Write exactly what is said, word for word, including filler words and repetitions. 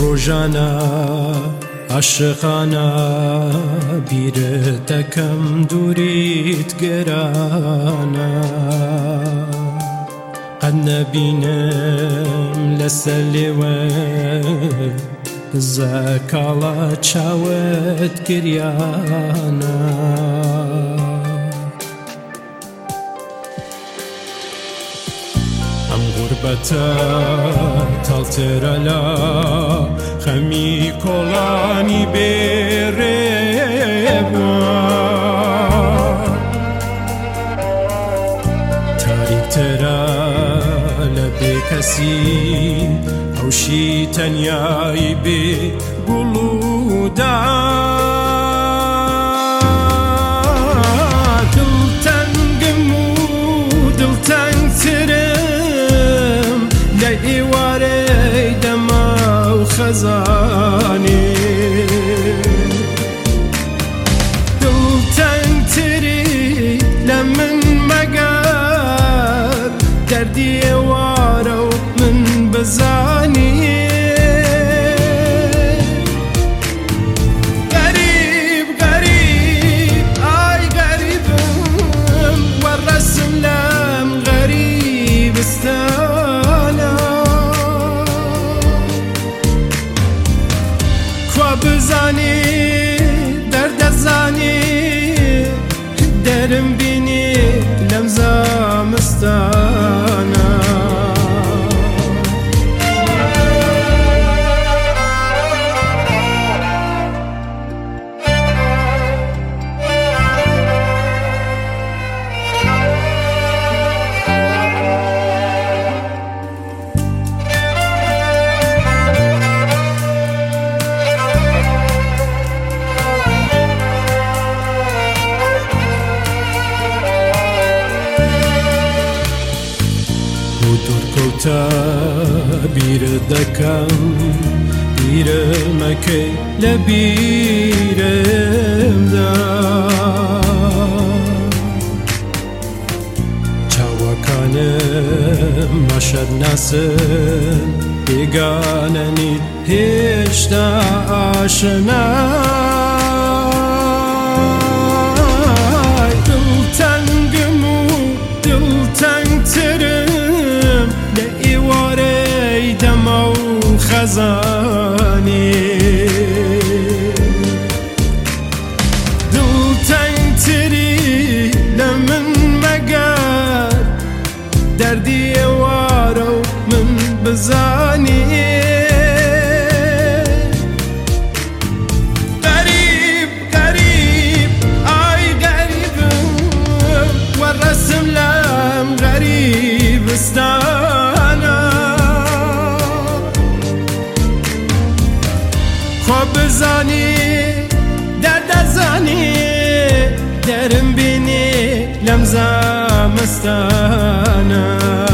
روزانه عاشقانه بیرت دکم دوریت گرانه قد نبینم لسلیوه زکالا چاوت گریانه ام غربتا تالترالا خمی کولانی بیرما تاریک ترا لبی کسی اوشی تنیایی بی گلودا دل تنگمو دل تنگ ترم لایواره دما و خزانی دل تنگ تری لمن مگر دردی وارو من بزانی غریب غریب آی غریبم والرسم لم غریب استانا کوا بزانی درد زانی درم بینی لم زمستانا تا بیر دکم بیرم که لبیرم دا چاوکانم مشد نسن بیگانه نید هیچ دا آشنا دل تنگمو دل تنگ ترم لایواره دما و خزانی دل تنگ تری لمن مگر دردی وارو من بزانی غریب غریب آی غریبم والرسم لم غریب استانا بزانی درد زانی درم بینی لم زمستانا